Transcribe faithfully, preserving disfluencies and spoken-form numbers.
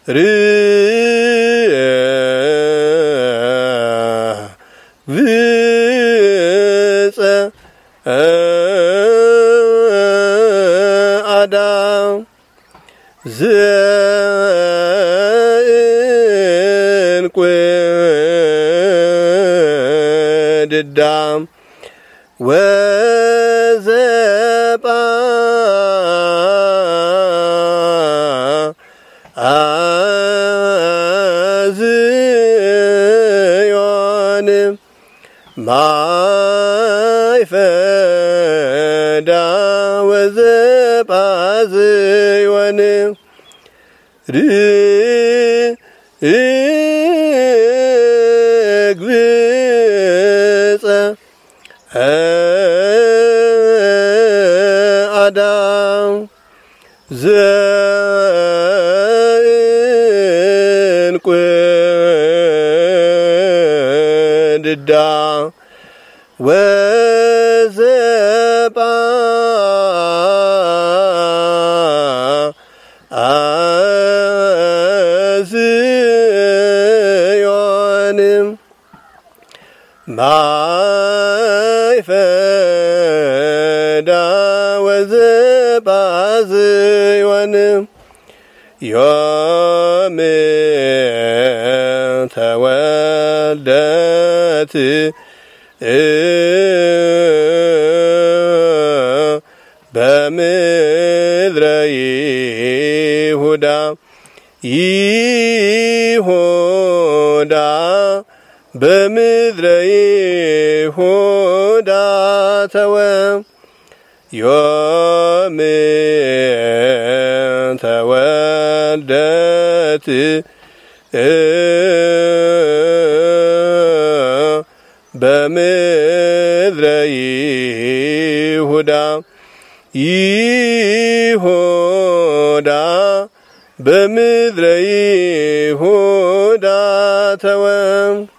ብጸ አዳም ዘእንቁ ድዳም ወዘጳ አዝዮን ማይፈዳ ወዘጳ አዝዮን ርግብጸ አዳም ዘእንቁ ድዳም ወዘጳ አዝዮን ማይፈዳ ወዘጳ አዝዮን ዮም ተወልደት በምድረ ይሁዳ ይሁዳ በምድረ ይሁዳ ተወ ዮም ተወልደት በምድረ ይሁዳ ይሁዳ በምድረ ይሁዳ ተወ